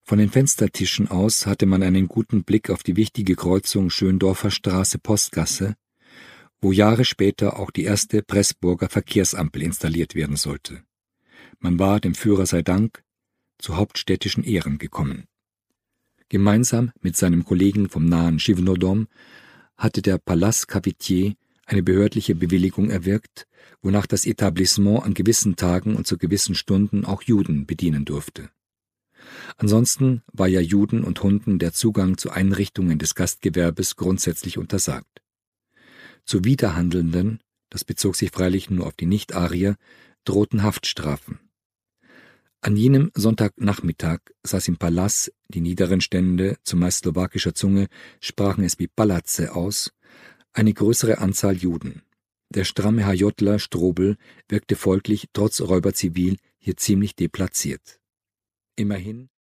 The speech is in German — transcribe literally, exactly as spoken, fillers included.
Von den Fenstertischen aus hatte man einen guten Blick auf die wichtige Kreuzung Schöndorfer Straße-Postgasse, wo Jahre später auch die erste Pressburger Verkehrsampel installiert werden sollte. Man war, dem Führer sei Dank, zu hauptstädtischen Ehren gekommen. Gemeinsam mit seinem Kollegen vom nahen Givnodom hatte der Pallas Cavitier eine behördliche Bewilligung erwirkt, wonach das Etablissement an gewissen Tagen und zu gewissen Stunden auch Juden bedienen durfte. Ansonsten war ja Juden und Hunden der Zugang zu Einrichtungen des Gastgewerbes grundsätzlich untersagt. Zu Widerhandelnden, das bezog sich freilich nur auf die Nicht-Arier, drohten Haftstrafen. An jenem Sonntagnachmittag saß im Palast, die niederen Stände, zumeist slowakischer Zunge, sprachen es wie Palatze aus, eine größere Anzahl Juden. Der stramme HJler Strobel wirkte folglich trotz Räuberzivil hier ziemlich deplatziert. Immerhin